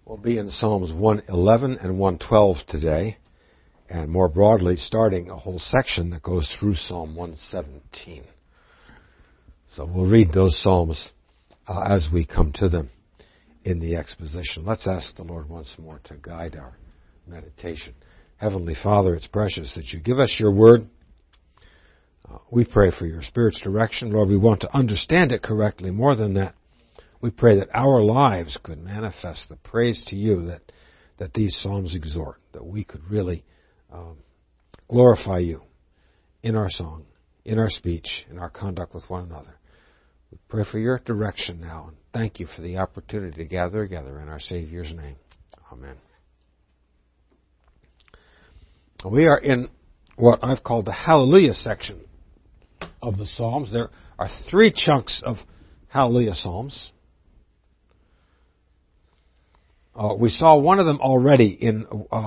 We'll be in Psalms 111 and 112 today, and more broadly, starting a whole section that goes through Psalm 117. So we'll read those Psalms as we come to them in the exposition. Let's ask the Lord once more to guide our meditation. Heavenly Father, it's precious that you give us your word. We pray for your Spirit's direction. Lord, we want to understand it correctly. More than that, we pray that our lives could manifest the praise to you that these Psalms exhort, that we could really glorify you in our song, in our speech, in our conduct with one another. We pray for your direction now, and thank you for the opportunity to gather together in our Savior's name. Amen. We are in what I've called the Hallelujah section of the Psalms. There are three chunks of Hallelujah Psalms. We saw one of them already in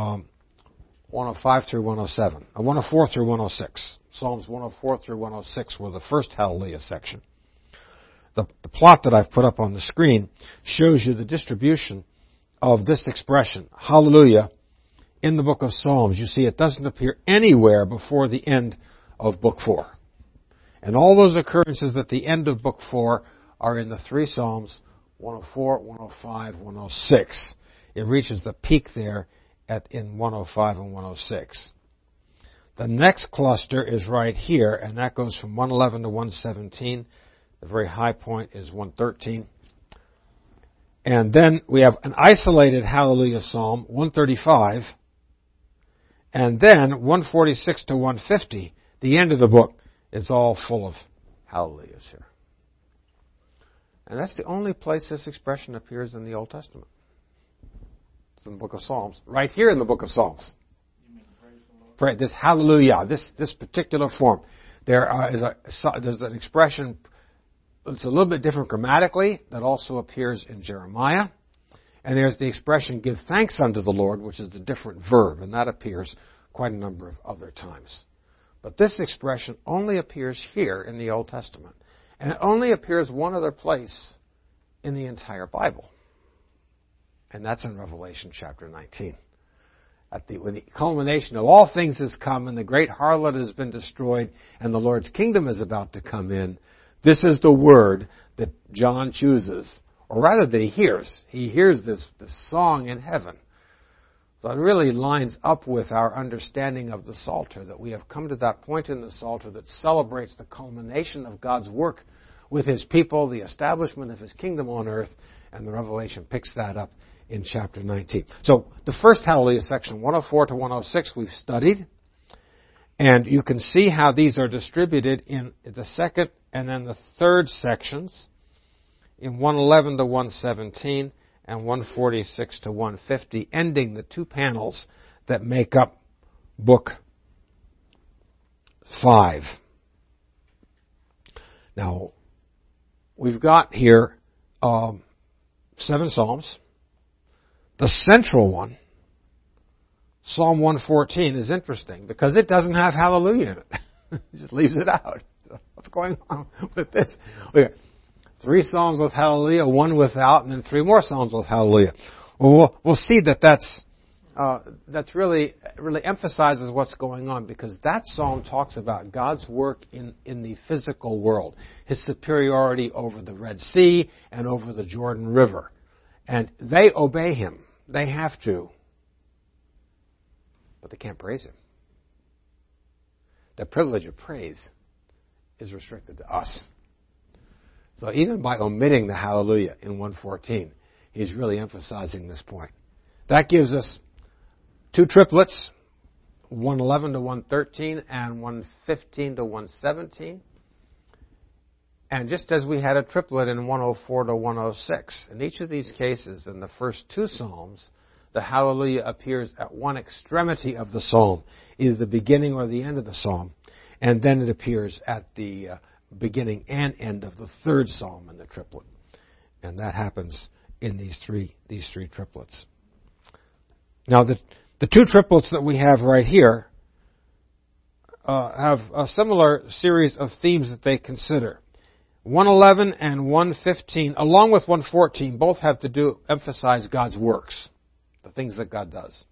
105 through 107, 104 through 106. Psalms 104 through 106 were the first Hallelujah section. The plot that I've put up on the screen shows you the distribution of this expression, Hallelujah, in the book of Psalms. You see, it doesn't appear anywhere before the end of Book 4. And all those occurrences at the end of Book 4 are in the three Psalms, 104, 105, 106. It reaches the peak there in 105 and 106. The next cluster is right here, and that goes from 111 to 117. The very high point is 113. And then we have an isolated Hallelujah Psalm, 135. And then 146 to 150, the end of the book, is all full of Hallelujahs here. And that's the only place this expression appears in the Old Testament. It's in the book of Psalms. Right here in the book of Psalms. Pray this Hallelujah, this particular form. There's an expression, it's a little bit different grammatically, that also appears in Jeremiah. And there's the expression, give thanks unto the Lord, which is the different verb, and that appears quite a number of other times. But this expression only appears here in the Old Testament. And it only appears one other place in the entire Bible. And that's in Revelation chapter 19. When the culmination of all things has come and the great harlot has been destroyed and the Lord's kingdom is about to come in, this is the word that John chooses, or rather that he hears. He hears this song in heaven. So it really lines up with our understanding of the Psalter, that we have come to that point in the Psalter that celebrates the culmination of God's work with His people, the establishment of His kingdom on earth, and the Revelation picks that up in chapter 19. So the first Hallelujah section, 104 to 106, we've studied. And you can see how these are distributed in the second and then the third sections, in 111 to 117 and 146 to 150, ending the two panels that make up Book 5. Now, we've got here 7 Psalms. The central one, Psalm 114, is interesting because it doesn't have Hallelujah in it. It just leaves it out. What's going on with this? Okay. 3 Psalms with Hallelujah, 1 without, and then 3 more Psalms with Hallelujah. Well, we'll see that's really emphasizes what's going on, because that psalm talks about God's work in the physical world, His superiority over the Red Sea and over the Jordan River. And they obey Him. They have to. But they can't praise Him. The privilege of praise is restricted to us. So even by omitting the Hallelujah in 114, he's really emphasizing this point. That gives us 2 triplets, 111 to 113 and 115 to 117. And just as we had a triplet in 104 to 106, in each of these cases, in the first 2 Psalms, the Hallelujah appears at one extremity of the Psalm, either the beginning or the end of the Psalm, and then it appears at the beginning and end of the 3rd Psalm in the triplet. And that happens in these three triplets. Now, the 2 triplets that we have right here have a similar series of themes that they consider. 111 and 115, along with 114, both have to emphasize God's works, the things that God does.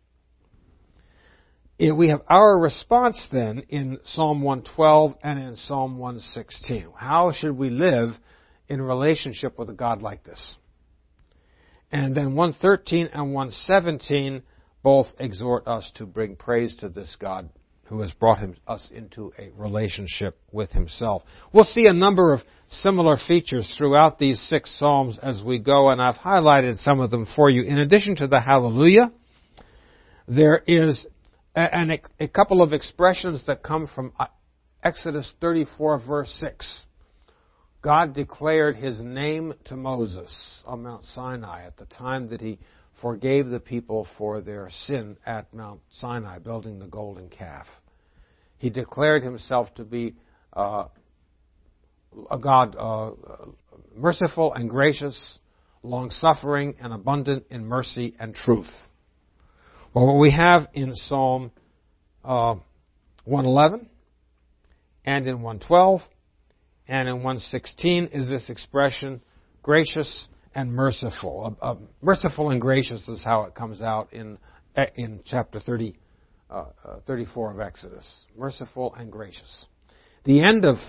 We have our response then in Psalm 112 and in Psalm 116. How should we live in relationship with a God like this? And then 113 and 117 both exhort us to bring praise to this God who has brought us into a relationship with Himself. We'll see a number of similar features throughout these 6 Psalms as we go, and I've highlighted some of them for you. In addition to the Hallelujah, there is a couple of expressions that come from Exodus 34, verse 6. God declared His name to Moses on Mount Sinai at the time that He forgave the people for their sin at Mount Sinai, building the golden calf. He declared Himself to be a God merciful and gracious, long-suffering and abundant in mercy and truth. Well, what we have in Psalm 111 and in 112 and in 116 is this expression, gracious and merciful. Merciful and gracious is how it comes out in chapter 34 of Exodus. Merciful and gracious. The end of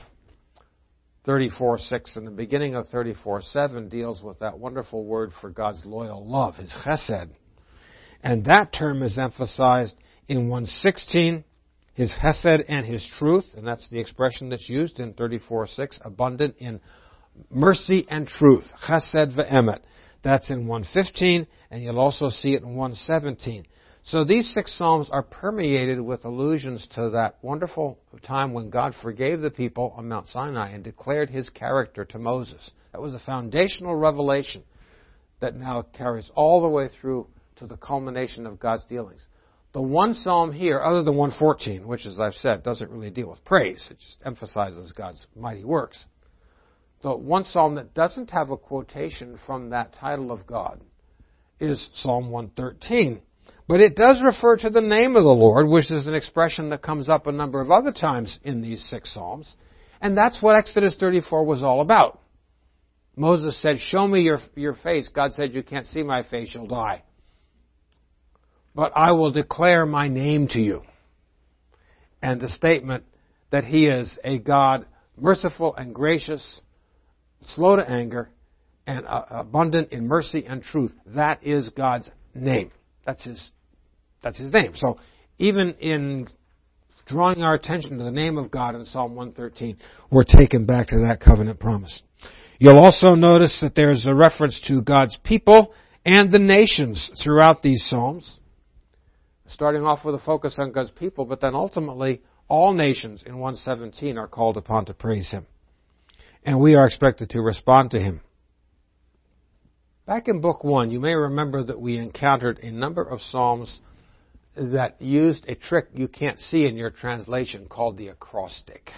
34:6 and the beginning of 34:7 deals with that wonderful word for God's loyal love, His chesed. And that term is emphasized in 116, His chesed and His truth, and that's the expression that's used in 34:6, abundant in mercy and truth, chesed ve'emet. That's in 115, and you'll also see it in 117. So these 6 Psalms are permeated with allusions to that wonderful time when God forgave the people on Mount Sinai and declared His character to Moses. That was a foundational revelation that now carries all the way through to the culmination of God's dealings. The one Psalm here, other than 114, which, as I've said, doesn't really deal with praise, it just emphasizes God's mighty works. The one Psalm that doesn't have a quotation from that title of God is Psalm 113. But it does refer to the name of the Lord, which is an expression that comes up a number of other times in these 6 Psalms. And that's what Exodus 34 was all about. Moses said, "Show me your face." God said, "You can't see my face, you'll die. But I will declare my name to you." And the statement that He is a God merciful and gracious, slow to anger, and abundant in mercy and truth. That is God's name. That's His name. So even in drawing our attention to the name of God in Psalm 113, we're taken back to that covenant promise. You'll also notice that there's a reference to God's people and the nations throughout these Psalms, starting off with a focus on God's people, but then ultimately all nations in 117 are called upon to praise Him. And we are expected to respond to Him. Back in Book 1, you may remember that we encountered a number of Psalms that used a trick you can't see in your translation called the acrostic.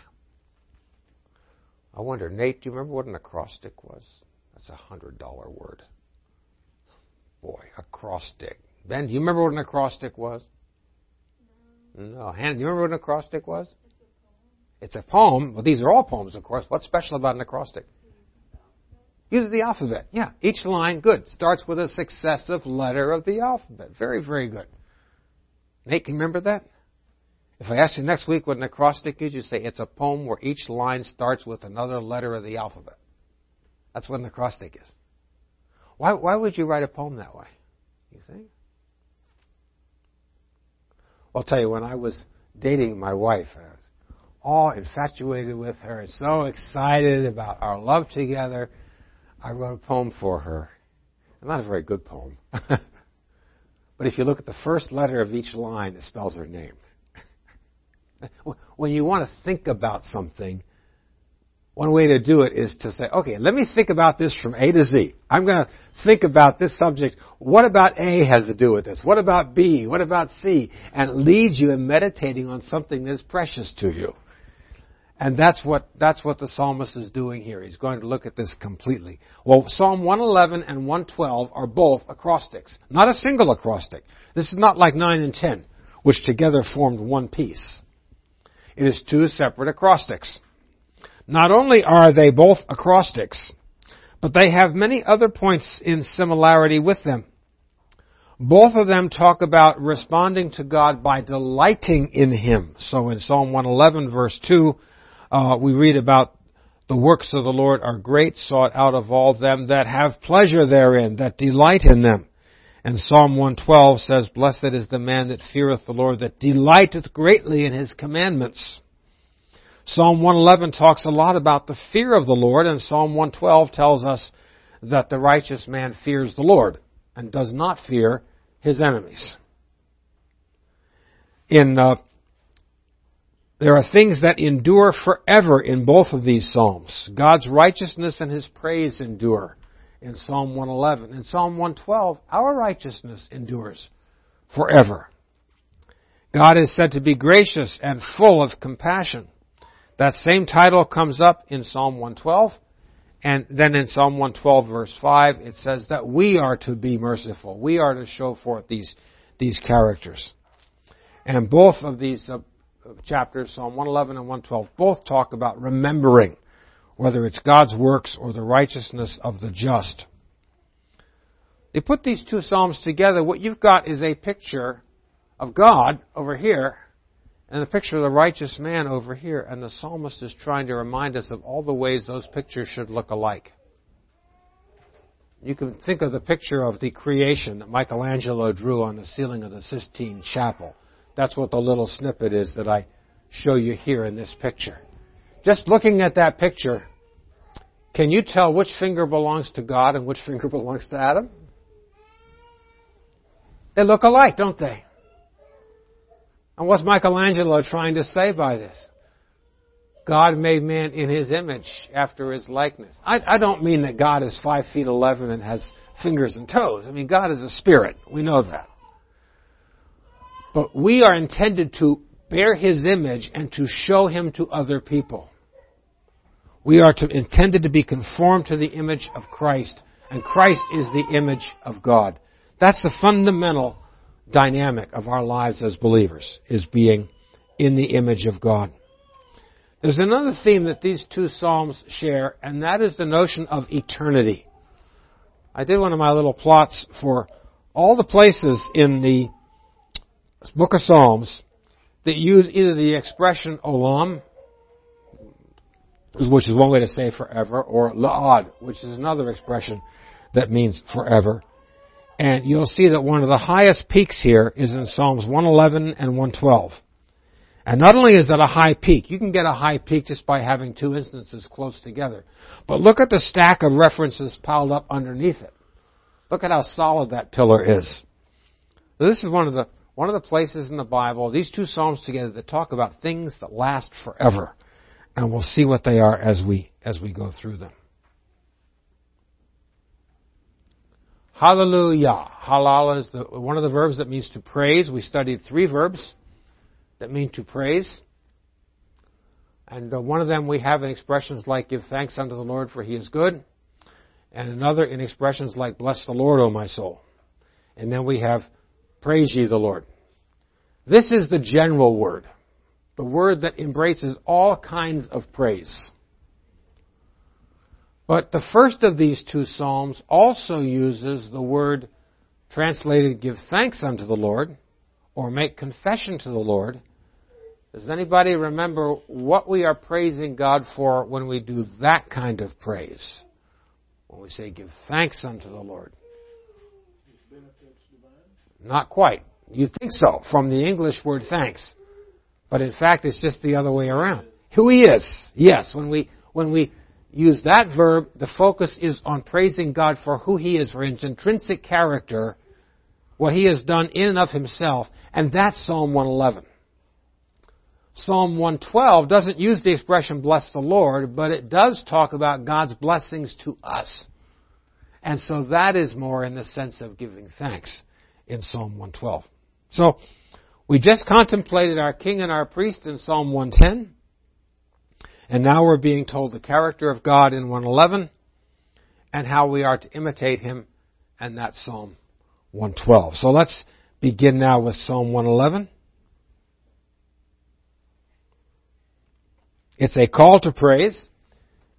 I wonder, Nate, do you remember what an acrostic was? That's a $100 word. Boy, acrostic. Ben, do you remember what an acrostic was? No. Hannah, do you remember what an acrostic was? It's a poem. Well, these are all poems, of course. What's special about an acrostic? Uses the alphabet. Yeah, each line, good, starts with a successive letter of the alphabet. Very, very good. Nate, can you remember that? If I ask you next week what an acrostic is, you say it's a poem where each line starts with another letter of the alphabet. That's what an acrostic is. Why would you write a poem that way, you think? I'll tell you, when I was dating my wife, I was all infatuated with her and so excited about our love together, I wrote a poem for her. Not a very good poem. But if you look at the first letter of each line, it spells her name. When you want to think about something, one way to do it is to say, okay, let me think about this from A to Z. I'm going to think about this subject. What about A has to do with this? What about B? What about C? And it leads you in meditating on something that's precious to you. And that's what the psalmist is doing here. He's going to look at this completely. Well, Psalm 111 and 112 are both acrostics. Not a single acrostic. This is not like 9 and 10, which together formed one piece. It is 2 separate acrostics. Not only are they both acrostics, but they have many other points in similarity with them. Both of them talk about responding to God by delighting in Him. So in Psalm 111 verse 2, we read about the works of the Lord are great, sought out of all them that have pleasure therein, that delight in them. And Psalm 112 says, Blessed is the man that feareth the Lord, that delighteth greatly in His commandments. Psalm 111 talks a lot about the fear of the Lord, and Psalm 112 tells us that the righteous man fears the Lord and does not fear his enemies. There are things that endure forever in both of these Psalms. God's righteousness and His praise endure in Psalm 111. In Psalm 112, our righteousness endures forever. God is said to be gracious and full of compassion. That same title comes up in Psalm 112. And then in Psalm 112 verse 5, it says that we are to be merciful. We are to show forth these characters. And both of these chapters, Psalm 111 and 112, both talk about remembering, whether it's God's works or the righteousness of the just. You put these two Psalms together, what you've got is a picture of God over here, and a picture of the righteous man over here, and the psalmist is trying to remind us of all the ways those pictures should look alike. You can think of the picture of the creation that Michelangelo drew on the ceiling of the Sistine Chapel. That's what the little snippet is that I show you here in this picture. Just looking at that picture, can you tell which finger belongs to God and which finger belongs to Adam? They look alike, don't they? And what's Michelangelo trying to say by this? God made man in His image after His likeness. I don't mean that God is 5'11" and has fingers and toes. I mean, God is a spirit. We know that. But we are intended to bear His image and to show Him to other people. We are intended to be conformed to the image of Christ, and Christ is the image of God. That's the fundamental dynamic of our lives as believers, is being in the image of God. There's another theme that these two Psalms share, and that is the notion of eternity. I did one of my little plots for all the places in the book of Psalms that use either the expression olam, which is one way to say forever, or la'ad, which is another expression that means forever. And you'll see that one of the highest peaks here is in Psalms 111 and 112. And not only is that a high peak, you can get a high peak just by having two instances close together. But look at the stack of references piled up underneath it. Look at how solid that pillar is. So this is one of the places in the Bible, these two Psalms together, that talk about things that last forever. And we'll see what they are as we go through them. Hallelujah. Halal is one of the verbs that means to praise. We studied 3 verbs that mean to praise. And one of them we have in expressions like give thanks unto the Lord for He is good. And another in expressions like bless the Lord, O my soul. And then we have praise ye the Lord. This is the general word. The word that embraces all kinds of praise. But the first of these two Psalms also uses the word translated give thanks unto the Lord or make confession to the Lord. Does anybody remember what we are praising God for when we do that kind of praise? When we say give thanks unto the Lord. Not quite. You'd think so from the English word thanks. But in fact it's just the other way around. Who He is. Yes, when we use that verb, the focus is on praising God for who He is, for His intrinsic character, what He has done in and of Himself, and that's Psalm 111. Psalm 112 doesn't use the expression bless the Lord, but it does talk about God's blessings to us. And so that is more in the sense of giving thanks in Psalm 112. So, we just contemplated our King and our Priest in Psalm 110. And now we're being told the character of God in 111 and how we are to imitate Him, and that's Psalm 112. So let's begin now with Psalm 111. It's a call to praise.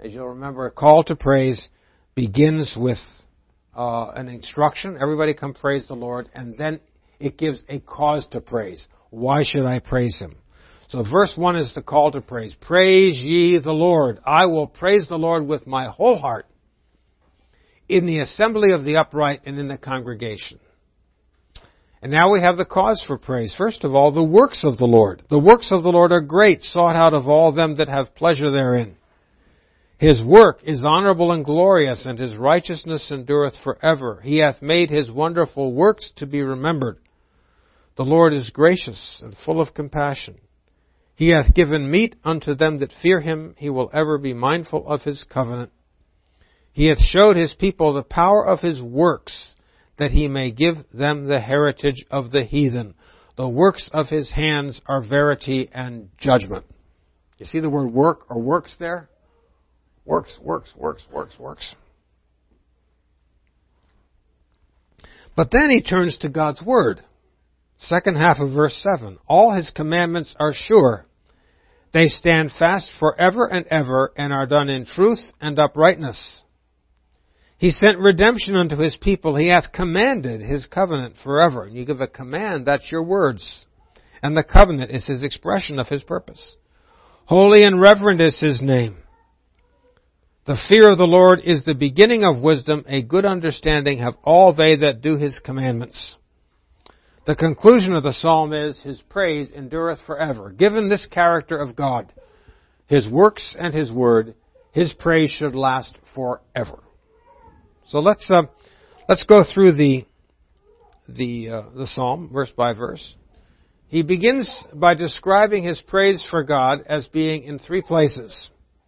As you'll remember, a call to praise begins with an instruction. Everybody come praise the Lord. And then it gives a cause to praise. Why should I praise Him? So verse 1 is the call to praise. Praise ye the Lord. I will praise the Lord with my whole heart in the assembly of the upright and in the congregation. And now we have the cause for praise. First of all, the works of the Lord. The works of the Lord are great, sought out of all them that have pleasure therein. His work is honorable and glorious, and His righteousness endureth forever. He hath made His wonderful works to be remembered. The Lord is gracious and full of compassion. He hath given meat unto them that fear Him. He will ever be mindful of His covenant. He hath showed His people the power of His works, that He may give them the heritage of the heathen. The works of His hands are verity and judgment. You see the word work or works there? Works, works, works, works, works. But then he turns to God's Word. Second half of verse 7. All His commandments are sure. They stand fast forever and ever, and are done in truth and uprightness. He sent redemption unto His people. He hath commanded His covenant forever. And you give a command, that's your words. And the covenant is His expression of His purpose. Holy and reverend is His name. The fear of the Lord is the beginning of wisdom. A good understanding have all they that do His commandments. The conclusion of the psalm is, His praise endureth forever. Given this character of God, His works and His word, His praise should last forever. So let's go through the psalm verse by verse. He begins by describing His praise for God as being in three places.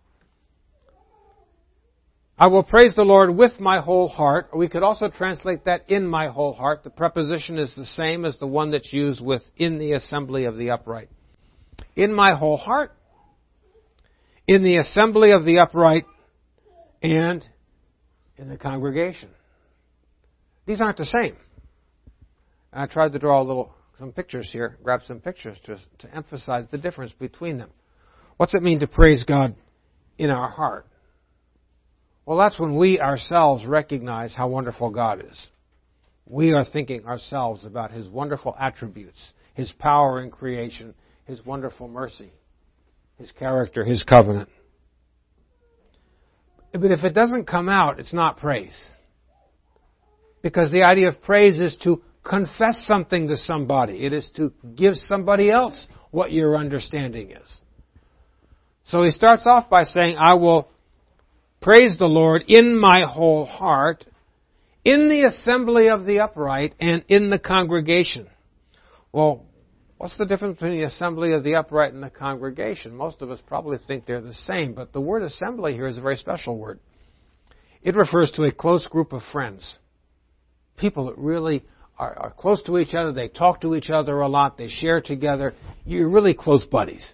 I will praise the Lord with my whole heart. We could also translate that in my whole heart. The preposition is the same as the one that's used with in the assembly of the upright. In my whole heart, in the assembly of the upright, and in the congregation. These aren't the same. I tried to draw some pictures here, grab some pictures to emphasize the difference between them. What's it mean to praise God in our heart? Well, that's when we ourselves recognize how wonderful God is. We are thinking ourselves about His wonderful attributes, His power in creation, His wonderful mercy, His character, His covenant. But if it doesn't come out, it's not praise. Because the idea of praise is to confess something to somebody. It is to give somebody else what your understanding is. So he starts off by saying, I will praise the Lord in my whole heart, in the assembly of the upright, and in the congregation. Well, what's the difference between the assembly of the upright and the congregation? Most of us probably think they're the same, but the word assembly here is a very special word. It refers to a close group of friends. People that really are close to each other, they talk to each other a lot, they share together. You're really close buddies.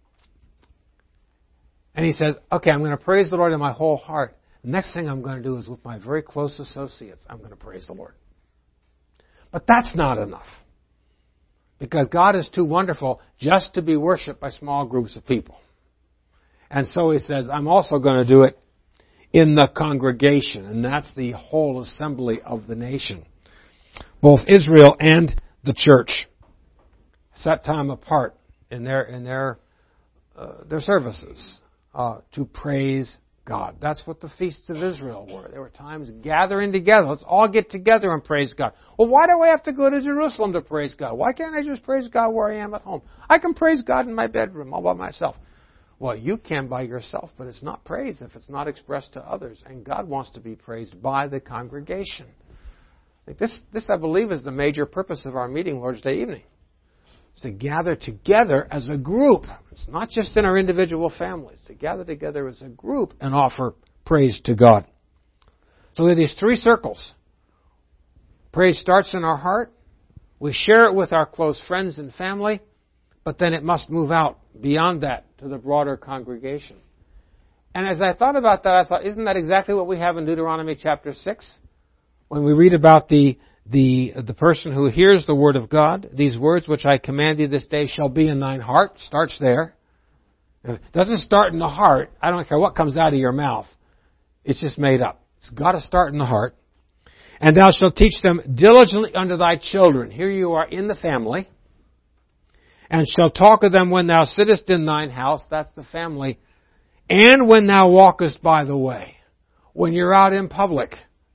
And he says, okay, I'm going to praise the Lord in my whole heart. Next thing I'm going to do is with my very close associates, I'm going to praise the Lord. But that's not enough. Because God is too wonderful just to be worshipped by small groups of people. And so he says, I'm also going to do it in the congregation. And that's the whole assembly of the nation. Both Israel and the church set time apart in their services to praise God. That's what the feasts of Israel were. There were times gathering together. Let's all get together and praise God. Well, why do I have to go to Jerusalem to praise God? Why can't I just praise God where I am at home? I can praise God in my bedroom all by myself. Well, you can by yourself, but it's not praise if it's not expressed to others. And God wants to be praised by the congregation. This I believe, is the major purpose of our meeting Lord's Day evening. It's to gather together as a group. It's not just in our individual families. To gather together as a group and offer praise to God. So there are these three circles. Praise starts in our heart. We share it with our close friends and family. But then it must move out beyond that to the broader congregation. And as I thought about that, I thought, isn't that exactly what we have in Deuteronomy chapter 6? When we read about the person who hears the word of God, these words which I command thee this day shall be in thine heart, starts there. If it doesn't start in the heart, I don't care what comes out of your mouth. It's just made up. It's got to start in the heart. And thou shalt teach them diligently unto thy children. Here you are in the family. And shalt talk of them when thou sittest in thine house. That's the family. And when thou walkest by the way. When you're out in public.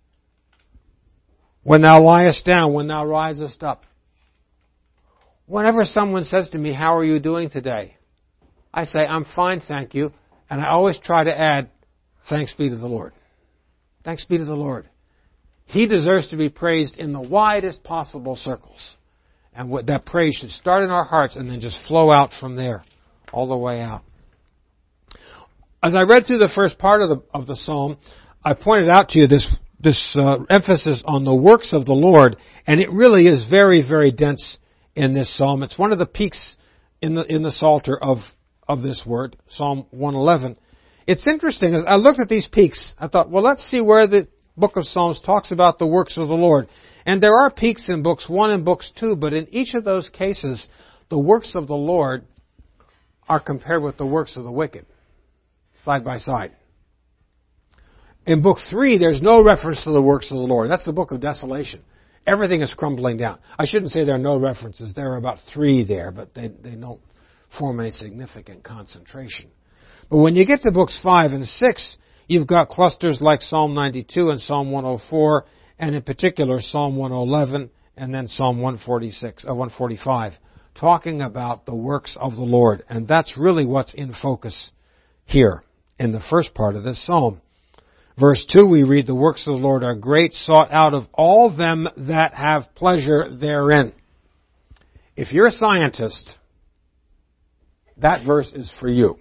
When thou liest down. When thou risest up. Whenever someone says to me, how are you doing today? I say, I'm fine, thank you. And I always try to add, thanks be to the Lord. Thanks be to the Lord. He deserves to be praised in the widest possible circles. And that praise should start in our hearts and then just flow out from there, all the way out. As I read through the first part of the psalm, I pointed out to you this emphasis on the works of the Lord, and it really is very, very dense in this psalm. It's one of the peaks in the Psalter of this word, Psalm 111. It's interesting. As I looked at these peaks, I thought, well, let's see where the book of Psalms talks about the works of the Lord. And there are peaks in books 1 and books 2, but in each of those cases, the works of the Lord are compared with the works of the wicked, side by side. In book 3, there's no reference to the works of the Lord. That's the book of desolation. Everything is crumbling down. I shouldn't say there are no references. There are about 3 there, but they don't form any significant concentration. But when you get to books 5 and 6, you've got clusters like Psalm 92 and Psalm 104, and in particular Psalm 111 and then Psalm 145, talking about the works of the Lord. And that's really what's in focus here in the first part of this psalm. Verse 2, we read, the works of the Lord are great, sought out of all them that have pleasure therein. If you're a scientist, that verse is for you.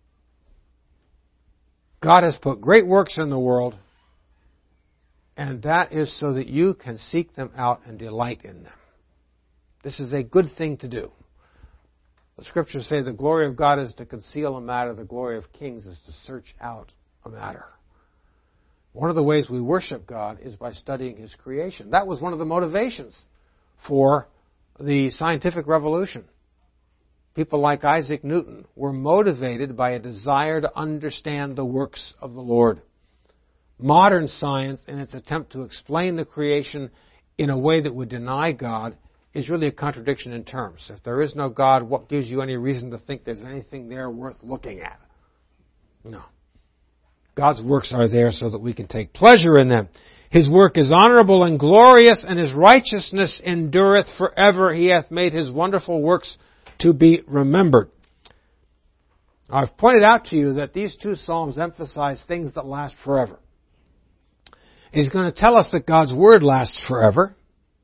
God has put great works in the world, and that is so that you can seek them out and delight in them. This is a good thing to do. The Scriptures say the glory of God is to conceal a matter, the glory of kings is to search out a matter. One of the ways we worship God is by studying His creation. That was one of the motivations for the scientific revolution. People like Isaac Newton were motivated by a desire to understand the works of the Lord. Modern science, in its attempt to explain the creation in a way that would deny God, is really a contradiction in terms. If there is no God, what gives you any reason to think there's anything there worth looking at? No. God's works are there so that we can take pleasure in them. His work is honorable and glorious, and His righteousness endureth forever. He hath made His wonderful works to be remembered. I've pointed out to you that these 2 psalms emphasize things that last forever. He's going to tell us that God's Word lasts forever.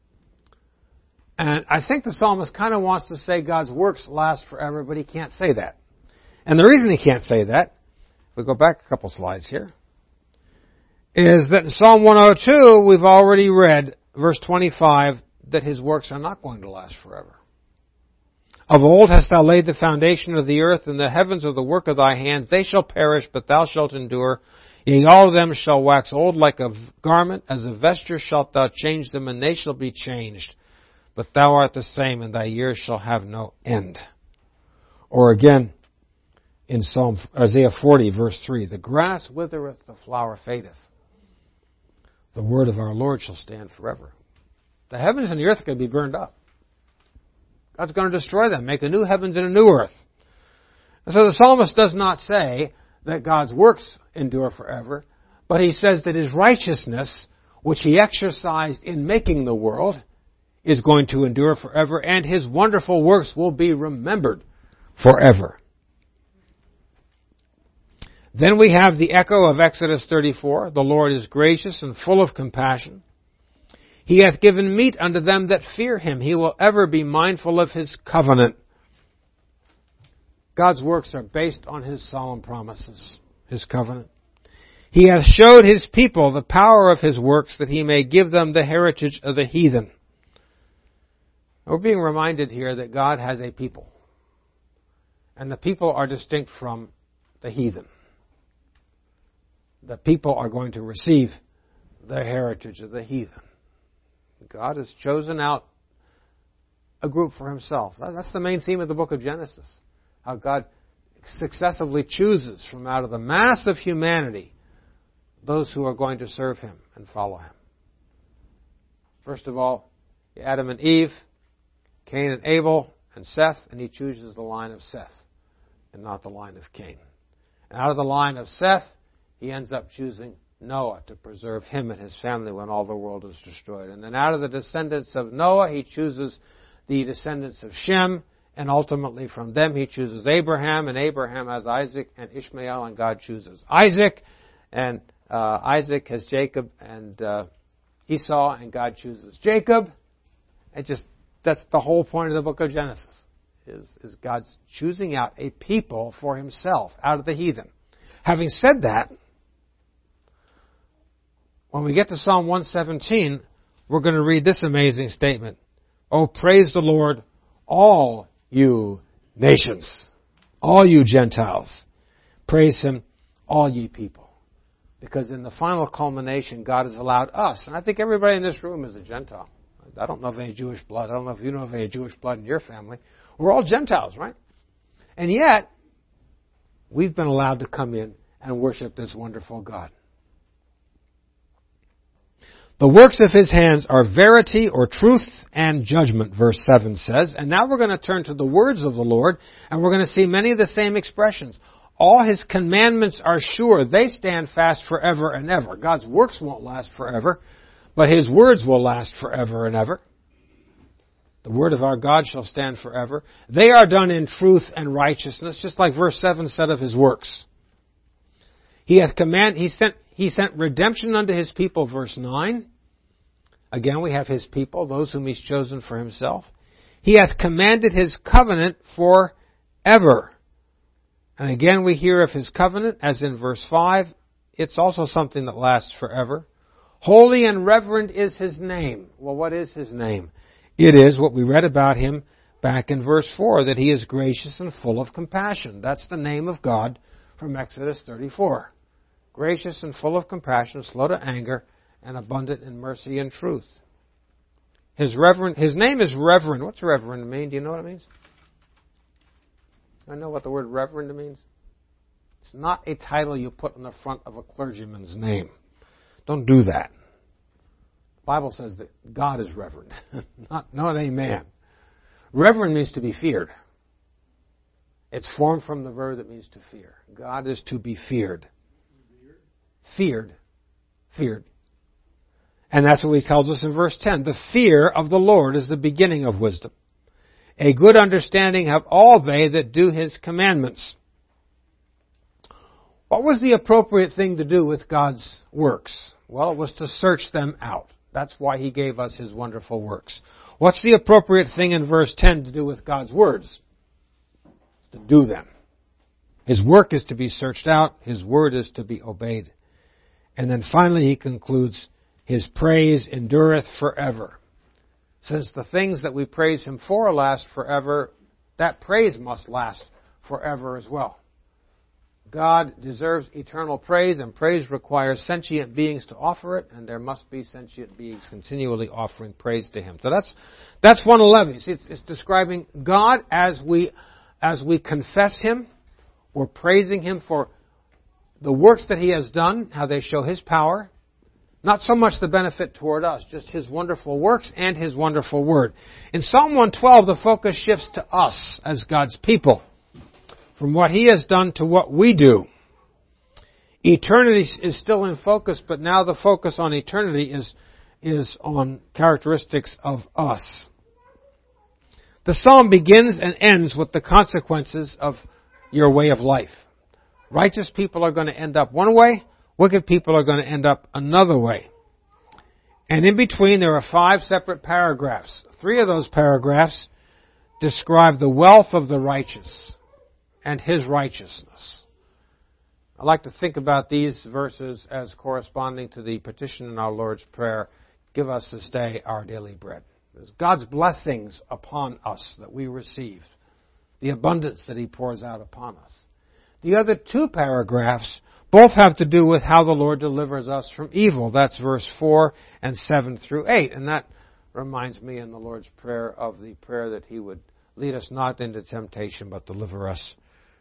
And I think the psalmist kind of wants to say God's works last forever, but he can't say that. And the reason he can't say that, we go back a couple slides here, is that in Psalm 102, we've already read, verse 25, that His works are not going to last forever. Of old hast thou laid the foundation of the earth, and the heavens are the work of thy hands. They shall perish, but thou shalt endure. Yea, all of them shall wax old like a garment. As a vesture shalt thou change them, and they shall be changed. But thou art the same, and thy years shall have no end. Or again, in Isaiah 40, verse 3, the grass withereth, the flower fadeth. The word of our Lord shall stand forever. The heavens and the earth are going to be burned up. God's going to destroy them, make a new heavens and a new earth. And so the psalmist does not say that God's works endure forever, but he says that His righteousness, which He exercised in making the world, is going to endure forever, and His wonderful works will be remembered forever. Then we have the echo of Exodus 34. The Lord is gracious and full of compassion. He hath given meat unto them that fear Him. He will ever be mindful of His covenant. God's works are based on His solemn promises, His covenant. He hath showed His people the power of His works, that He may give them the heritage of the heathen. We're being reminded here that God has a people. And the people are distinct from the heathen. The people are going to receive the heritage of the heathen. God has chosen out a group for Himself. That's the main theme of the book of Genesis. How God successively chooses from out of the mass of humanity those who are going to serve Him and follow Him. First of all, Adam and Eve, Cain and Abel, and Seth, and He chooses the line of Seth and not the line of Cain. And out of the line of Seth, He ends up choosing Noah to preserve him and his family when all the world is destroyed. And then out of the descendants of Noah, He chooses the descendants of Shem, and ultimately from them He chooses Abraham, and Abraham has Isaac and Ishmael, and God chooses Isaac, and Isaac has Jacob and Esau, and God chooses Jacob. That's the whole point of the book of Genesis, is God's choosing out a people for Himself out of the heathen. Having said that, when we get to Psalm 117, we're going to read this amazing statement. Oh, praise the Lord, all you nations, all you Gentiles. Praise Him, all ye people. Because in the final culmination, God has allowed us, and I think everybody in this room is a Gentile. I don't know of any Jewish blood. I don't know if you know of any Jewish blood in your family. We're all Gentiles, right? And yet, we've been allowed to come in and worship this wonderful God. The works of His hands are verity or truth and judgment, verse 7 says. And now we're going to turn to the words of the Lord, and we're going to see many of the same expressions. All His commandments are sure. They stand fast forever and ever. God's works won't last forever, but His words will last forever and ever. The word of our God shall stand forever. They are done in truth and righteousness, just like verse 7 said of His works. He sent redemption unto His people, verse 9. Again, we have His people, those whom He's chosen for Himself. He hath commanded His covenant forever. And again, we hear of His covenant, as in verse 5. It's also something that lasts forever. Holy and reverend is His name. Well, what is His name? It is what we read about Him back in verse 4, that He is gracious and full of compassion. That's the name of God from Exodus 34. Gracious and full of compassion, slow to anger, and abundant in mercy and truth. His name is Reverend. What's Reverend mean? Do you know what it means? I know what the word Reverend means. It's not a title you put on the front of a clergyman's name. Don't do that. The Bible says that God is reverend, not a man. Reverend means to be feared. It's formed from the verb that means to fear. God is to be feared. Feared. And that's what He tells us in verse 10. The fear of the Lord is the beginning of wisdom. A good understanding have all they that do His commandments. What was the appropriate thing to do with God's works? Well, it was to search them out. That's why He gave us His wonderful works. What's the appropriate thing in verse 10 to do with God's words? To do them. His work is to be searched out. His word is to be obeyed. And then finally He concludes, His praise endureth forever. Since the things that we praise Him for last forever, that praise must last forever as well. God deserves eternal praise, and praise requires sentient beings to offer it, and there must be sentient beings continually offering praise to Him. So that's 111. See, it's describing God as we confess Him. We're praising Him for the works that He has done, how they show His power. Not so much the benefit toward us, just His wonderful works and His wonderful word. In Psalm 112, the focus shifts to us as God's people, from what He has done to what we do. Eternity is still in focus, but now the focus on eternity is on characteristics of us. The psalm begins and ends with the consequences of your way of life. Righteous people are going to end up one way. Wicked people are going to end up another way. And in between there are 5 separate paragraphs. 3 of those paragraphs describe the wealth of the righteous and his righteousness. I like to think about these verses as corresponding to the petition in our Lord's Prayer, give us this day our daily bread. There's God's blessings upon us that we receive, the abundance that He pours out upon us. The other 2 paragraphs both have to do with how the Lord delivers us from evil. That's verse 4 and 7 through 8. And that reminds me in the Lord's Prayer of the prayer that He would lead us not into temptation, but deliver us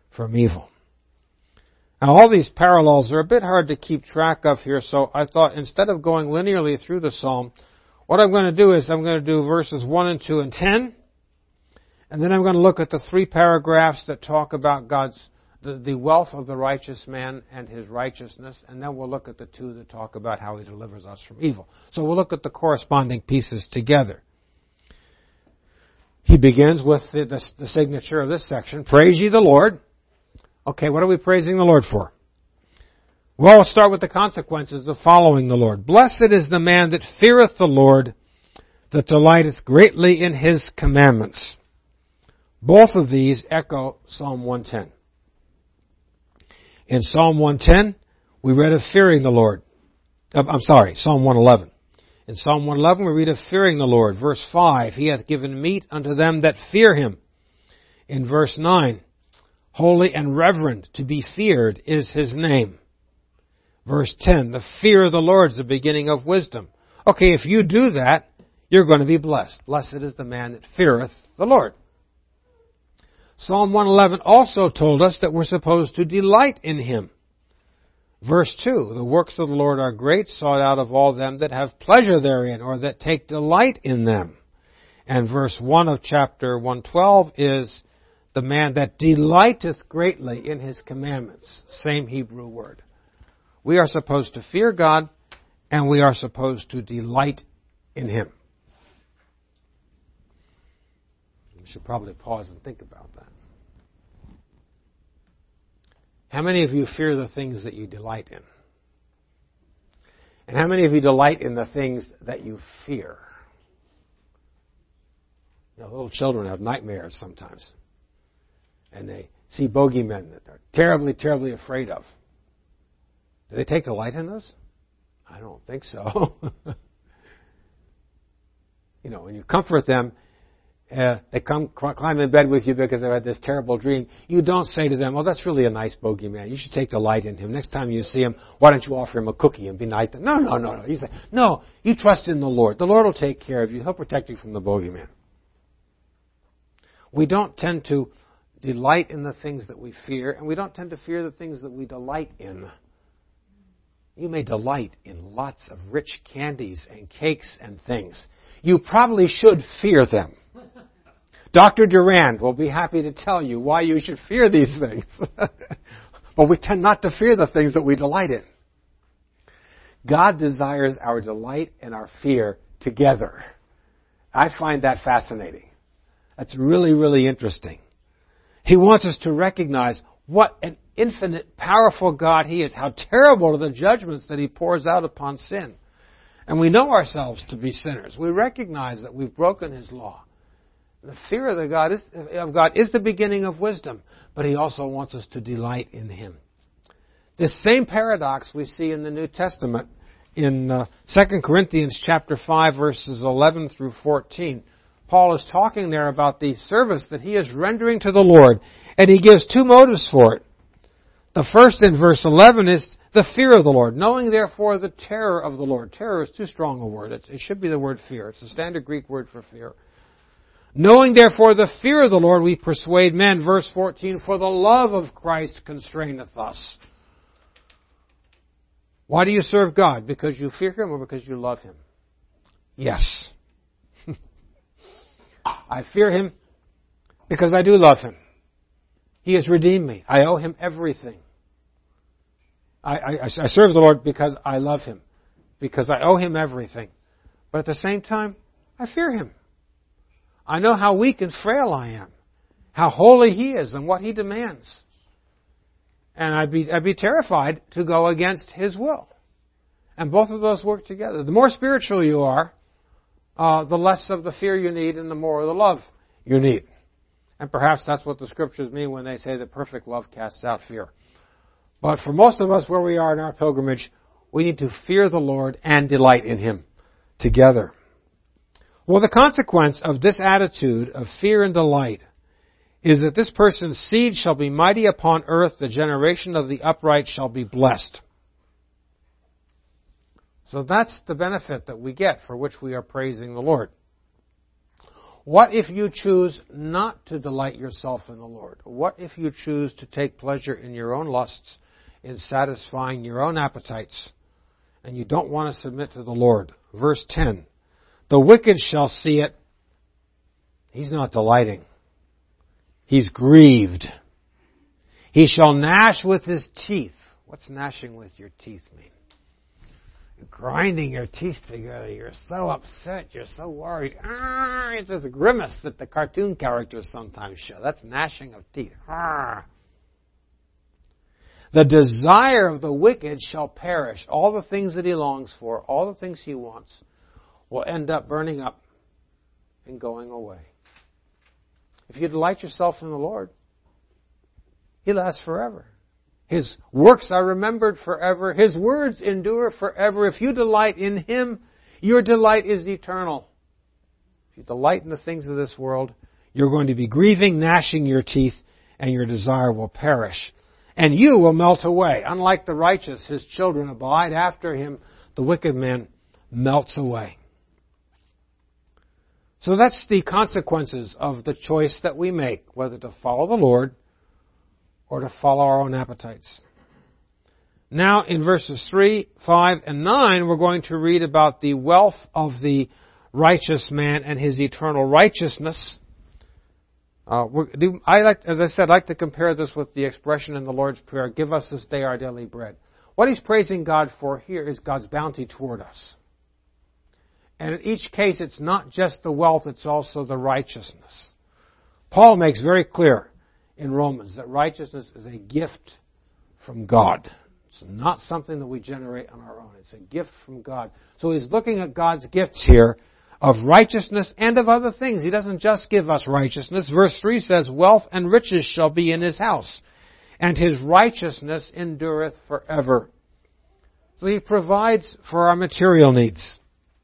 from evil. Now all these parallels are a bit hard to keep track of here, so I thought instead of going linearly through the psalm, what I'm going to do is I'm going to do verses 1 and 2 and 10, and then I'm going to look at the 3 paragraphs that talk about the wealth of the righteous man and his righteousness, and then we'll look at the 2 that talk about how he delivers us from evil. So we'll look at the corresponding pieces together. He begins with the signature of this section, Praise ye the Lord. Okay, what are we praising the Lord for? Well, we'll start with the consequences of following the Lord. Blessed is the man that feareth the Lord, that delighteth greatly in His commandments. Both of these echo Psalm 110. In Psalm 110, we read of fearing the Lord. Psalm 111. In Psalm 111, we read of fearing the Lord. Verse 5, He hath given meat unto them that fear Him. In verse 9, holy and reverend, to be feared is His name. Verse 10, the fear of the Lord is the beginning of wisdom. Okay, if you do that, you're going to be blessed. Blessed is the man that feareth the Lord. Psalm 111 also told us that we're supposed to delight in Him. Verse 2, the works of the Lord are great, sought out of all them that have pleasure therein, or that take delight in them. And verse 1 of chapter 112 is the man that delighteth greatly in His commandments. Same Hebrew word. We are supposed to fear God, and we are supposed to delight in Him. We should probably pause and think about that. How many of you fear the things that you delight in? And how many of you delight in the things that you fear? You know, little children have nightmares sometimes. And they see bogeymen that they're terribly, terribly afraid of. Do they take delight in those? I don't think so. You know, when you comfort them, they come climb in bed with you because they've had this terrible dream. You don't say to them, well, that's really a nice bogeyman. You should take delight in him. Next time you see him, why don't you offer him a cookie and be nice to him? No. You say, no, you trust in the Lord. The Lord will take care of you. He'll protect you from the bogeyman. We don't tend to delight in the things that we fear, and we don't tend to fear the things that we delight in. You may delight in lots of rich candies and cakes and things. You probably should fear them. Dr. Durand will be happy to tell you why you should fear these things. But we tend not to fear the things that we delight in. God desires our delight and our fear together. I find that fascinating. That's really, really interesting. He wants us to recognize what an infinite, powerful God He is. How terrible are the judgments that He pours out upon sin. And we know ourselves to be sinners. We recognize that we've broken His law. The fear of God is the beginning of wisdom, but He also wants us to delight in Him. This same paradox we see in the New Testament in 2 Corinthians chapter 5, verses 11 through 14. Paul is talking there about the service that he is rendering to the Lord, and he gives 2 motives for it. The first in verse 11 is the fear of the Lord, knowing therefore the terror of the Lord. Terror is too strong a word. It should be the word fear. It's the standard Greek word for fear. Knowing therefore the fear of the Lord, we persuade men. Verse 14, for the love of Christ constraineth us. Why do you serve God? Because you fear Him or because you love Him? Yes. I fear Him because I do love Him. He has redeemed me. I owe Him everything. I serve the Lord because I love Him, because I owe Him everything. But at the same time, I fear Him. I know how weak and frail I am, how holy He is and what He demands. And I'd be terrified to go against His will. And both of those work together. The more spiritual you are, the less of the fear you need and the more of the love you need. And perhaps that's what the Scriptures mean when they say that perfect love casts out fear. But for most of us where we are in our pilgrimage, we need to fear the Lord and delight in Him together. Well, the consequence of this attitude of fear and delight is that this person's seed shall be mighty upon earth, the generation of the upright shall be blessed. So that's the benefit that we get for which we are praising the Lord. What if you choose not to delight yourself in the Lord? What if you choose to take pleasure in your own lusts, in satisfying your own appetites, and you don't want to submit to the Lord? Verse 10, the wicked shall see it. He's not delighting. He's grieved. He shall gnash with his teeth. What's gnashing with your teeth mean? You're grinding your teeth together. You're so upset. You're so worried. It's this grimace that the cartoon characters sometimes show. That's gnashing of teeth. The desire of the wicked shall perish. All the things that he longs for, all the things he wants, will end up burning up and going away. If you delight yourself in the Lord, He lasts forever. His works are remembered forever. His words endure forever. If you delight in Him, your delight is eternal. If you delight in the things of this world, you're going to be grieving, gnashing your teeth, and your desire will perish. And you will melt away. Unlike the righteous, his children abide after him. The wicked man melts away. So that's the consequences of the choice that we make, whether to follow the Lord or to follow our own appetites. Now, in verses 3, 5, and 9, we're going to read about the wealth of the righteous man and his eternal righteousness. As I said, I like to compare this with the expression in the Lord's Prayer, give us this day our daily bread. What he's praising God for here is God's bounty toward us. And in each case, it's not just the wealth, it's also the righteousness. Paul makes very clear in Romans that righteousness is a gift from God. It's not something that we generate on our own. It's a gift from God. So he's looking at God's gifts here of righteousness and of other things. He doesn't just give us righteousness. Verse 3 says, wealth and riches shall be in his house, and his righteousness endureth forever. So he provides for our material needs.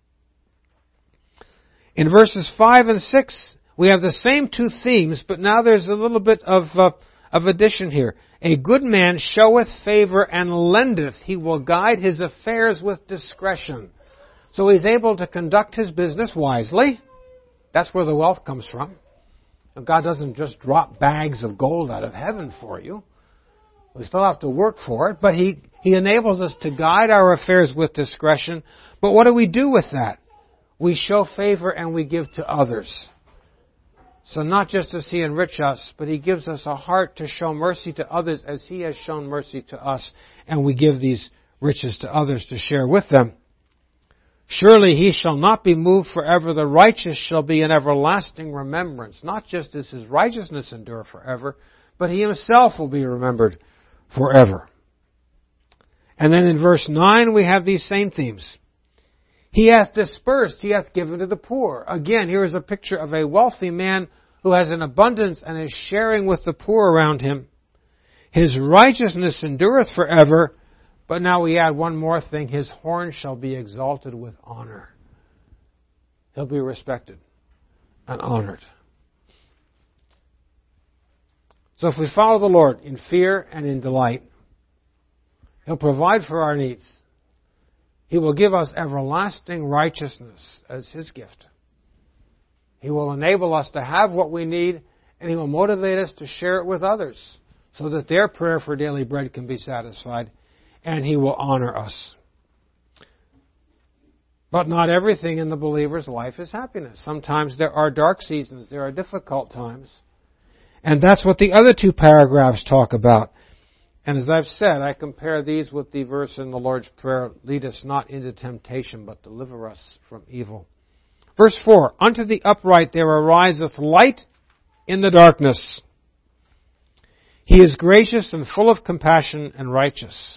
In verses 5 and 6, we have the same two themes, but now there's a little bit of addition here. A good man showeth favor and lendeth. He will guide his affairs with discretion. So he's able to conduct his business wisely. That's where the wealth comes from. God doesn't just drop bags of gold out of heaven for you. We still have to work for it, but He enables us to guide our affairs with discretion. But what do we do with that? We show favor and we give to others. So not just does He enrich us, but He gives us a heart to show mercy to others as He has shown mercy to us, and we give these riches to others to share with them. Surely he shall not be moved forever. The righteous shall be in everlasting remembrance. Not just does his righteousness endure forever, but he himself will be remembered forever. And then in verse 9 we have these same themes. He hath dispersed, he hath given to the poor. Again, here is a picture of a wealthy man who has an abundance and is sharing with the poor around him. His righteousness endureth forever. But now we add one more thing. His horn shall be exalted with honor. He'll be respected and honored. So if we follow the Lord in fear and in delight, He'll provide for our needs. He will give us everlasting righteousness as His gift. He will enable us to have what we need, and He will motivate us to share it with others so that their prayer for daily bread can be satisfied. And He will honor us. But not everything in the believer's life is happiness. Sometimes there are dark seasons, there are difficult times. And that's what the other two paragraphs talk about. And as I've said, I compare these with the verse in the Lord's Prayer, lead us not into temptation, but deliver us from evil. Verse 4, unto the upright there ariseth light in the darkness. He is gracious and full of compassion and righteous.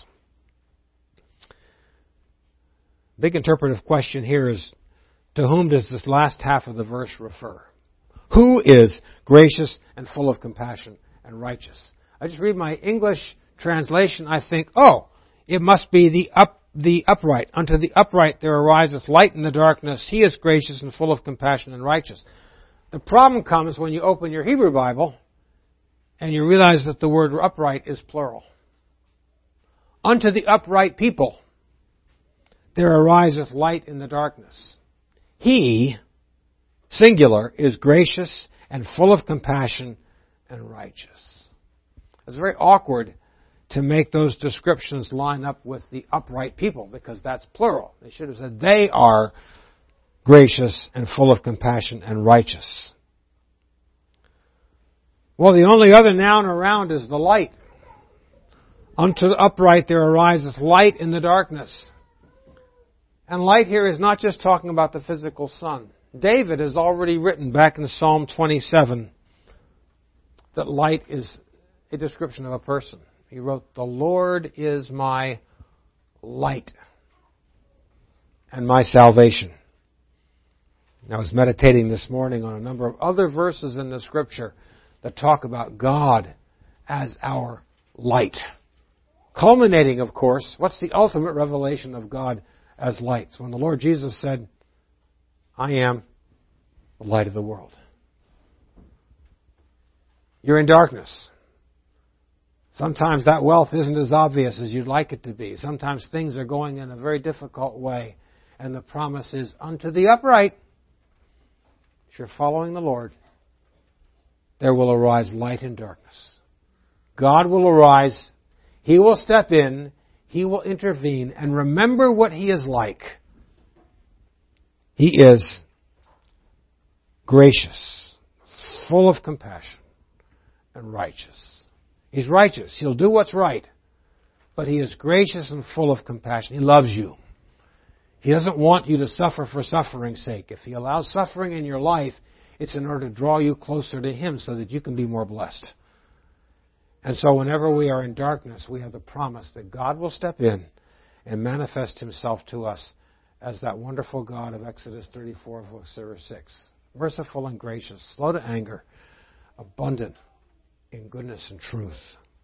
Big interpretive question here is, to whom does this last half of the verse refer? Who is gracious and full of compassion and righteous? I just read my English translation, I think, it must be the upright. Unto the upright there ariseth light in the darkness. He is gracious and full of compassion and righteous. The problem comes when you open your Hebrew Bible and you realize that the word upright is plural. Unto the upright people there ariseth light in the darkness. He singular, is gracious and full of compassion and righteous. It's very awkward to make those descriptions line up with the upright people, because that's plural. They should have said they are gracious and full of compassion and righteous. Well, the only other noun around is the light. Unto the upright there ariseth light in the darkness. And light here is not just talking about the physical sun. David has already written back in Psalm 27 that light is a description of a person. He wrote, "The Lord is my light and my salvation." I was meditating this morning on a number of other verses in the Scripture that talk about God as our light. Culminating, of course, what's the ultimate revelation of God as light? When the Lord Jesus said, "I am the light of the world." You're in darkness. Sometimes that wealth isn't as obvious as you'd like it to be. Sometimes things are going in a very difficult way. And the promise is, unto the upright, if you're following the Lord, there will arise light in darkness. God will arise. He will step in. He will intervene. And remember what He is like. He is gracious, full of compassion, and righteous. He's righteous. He'll do what's right. But He is gracious and full of compassion. He loves you. He doesn't want you to suffer for suffering's sake. If He allows suffering in your life, it's in order to draw you closer to Him so that you can be more blessed. And so whenever we are in darkness, we have the promise that God will step in and manifest Himself to us as that wonderful God of Exodus 34, verse 6. Merciful and gracious, slow to anger, abundant in goodness and truth.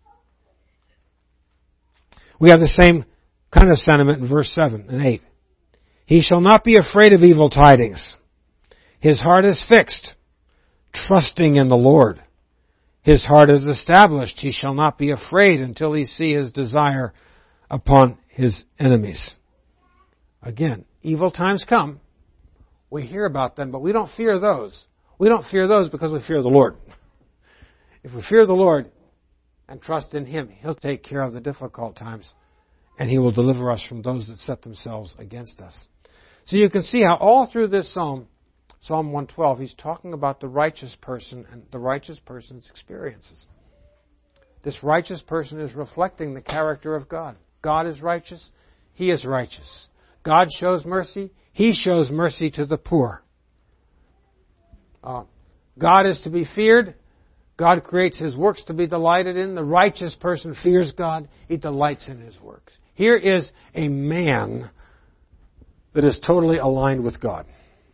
We have the same kind of sentiment in verse 7 and 8. He shall not be afraid of evil tidings. His heart is fixed, trusting in the Lord. His heart is established. He shall not be afraid until he see his desire upon his enemies. Again, evil times come. We hear about them, but we don't fear those. We don't fear those because we fear the Lord. If we fear the Lord and trust in Him, He'll take care of the difficult times, and He will deliver us from those that set themselves against us. So you can see how all through this Psalm 112, he's talking about the righteous person and the righteous person's experiences. This righteous person is reflecting the character of God. God is righteous. He is righteous. God shows mercy. He shows mercy to the poor. God is to be feared. God creates His works to be delighted in. The righteous person fears God. He delights in His works. Here is a man that is totally aligned with God.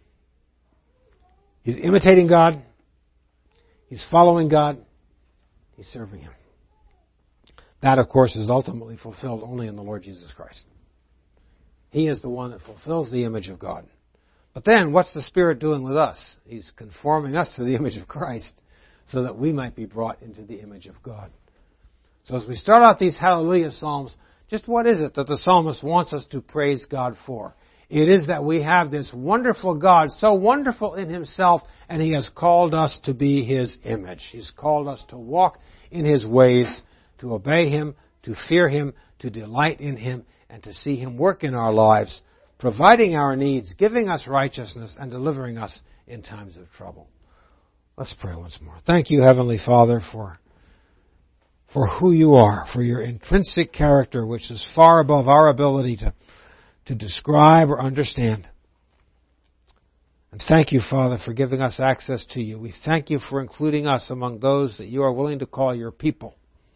He's imitating God. He's following God. He's serving Him. That, of course, is ultimately fulfilled only in the Lord Jesus Christ. He is the one that fulfills the image of God. But then, what's the Spirit doing with us? He's conforming us to the image of Christ so that we might be brought into the image of God. So as we start out these Hallelujah Psalms, just what is it that the psalmist wants us to praise God for? It is that we have this wonderful God, so wonderful in Himself, and He has called us to be His image. He's called us to walk in His ways, to obey Him, to fear Him, to delight in Him, and to see Him work in our lives, providing our needs, giving us righteousness, and delivering us in times of trouble. Let's pray once more. Thank you, Heavenly Father, for who you are, for your intrinsic character, which is far above our ability to describe or understand. And thank you, Father, for giving us access to you. We thank you for including us among those that you are willing to call your people.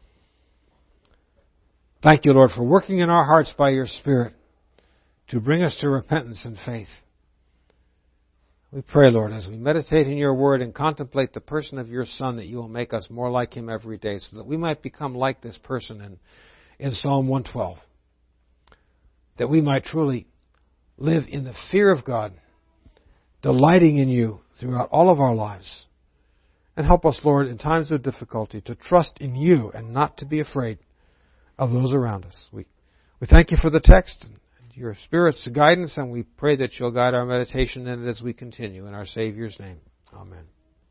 Thank you, Lord, for working in our hearts by your Spirit to bring us to repentance and faith. We pray, Lord, as we meditate in your word and contemplate the person of your Son, that you will make us more like him every day so that we might become like this person in Psalm 112. That we might truly live in the fear of God, delighting in you throughout all of our lives. And help us, Lord, in times of difficulty to trust in you and not to be afraid of those around us. We thank you for the text. In your Spirit's guidance, and we pray that you'll guide our meditation in it as we continue. In our Savior's name. Amen.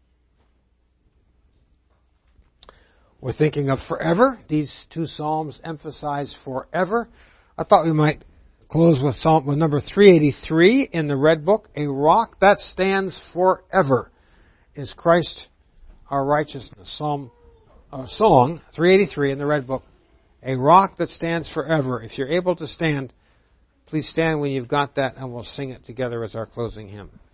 We're thinking of forever. These two Psalms emphasize forever. I thought we might close with number 383 in the Red Book. A rock that stands forever is Christ our righteousness. Song 383 in the Red Book. A rock that stands forever. If you're able to stand, please stand when you've got that, and we'll sing it together as our closing hymn.